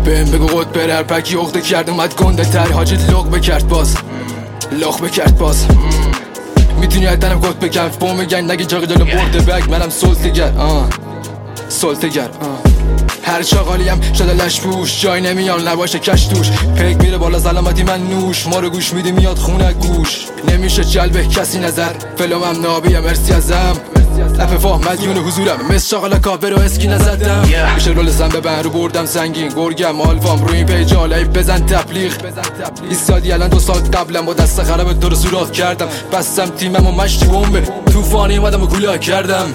بهم بگو قد برر پکی اخته کرد اومد گنده تر حاجت لغ بکرد باز میتونی حتنم کت بکن فو میگن نگه جاقی جلو برده بگ منم سلطگر هر چاقالیم شده لش پوش جای نمیان نباشه کش توش پیک میره بالا سلامتی من نوش ما رو گوش میدی میاد خونه گوش نمیشه جلبه کسی نظر فلومم نابیه مرسی ازم اففا مدیون حضورم مثل شاقلا کافه رو اسکی نزدم میشه رول زن ببن رو بردم سنگین گرگم آلفام روی این پیج آلایف بزن تبلیغ ایستادی الان 2 سال قبلم با دست خراب تو رو سوراخ کردم بستم تیمم و مشتی بمبه توفانی اومدم و کولاک کردم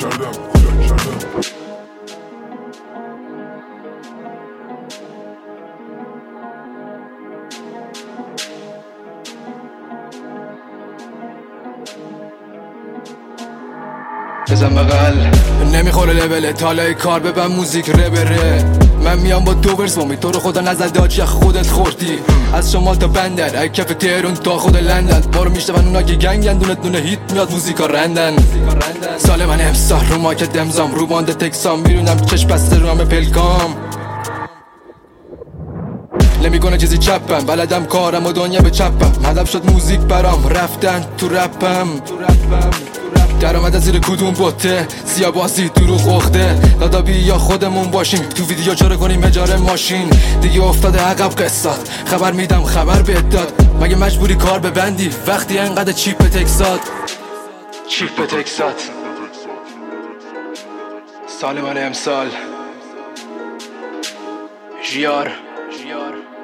بزن بغل نمیخوره لول تالای کار ببن موزیک ربره من میام با 2 ورس بامی تو رو خدا نزد آجی خودت خوردی از شمال تا بندر ای کف تهرون تا خود لندن بارو میشتون اونا که گنگن دونه هیت میاد موزیکا رندن سال من امسال رو ماکت دمزام رو بانده تکسام میرونم چشم بسته رو همه پلکام نمیکنه چیزی چپم بلدم کارم و دنیا به چپم هدف شد موزیک برام رفتن تو رپم در آمده زیر کدوم بوته سیاباسی دروغ اخته دادا بیا خودمون باشیم تو ویدیو چرا کنیم اجاره ماشین دیگه افتاده عقب قصات خبر میدم خبر بهت داد مگه مجبوری کار ببندی وقتی انقدر چیپ تکسات سال من امسال ژیار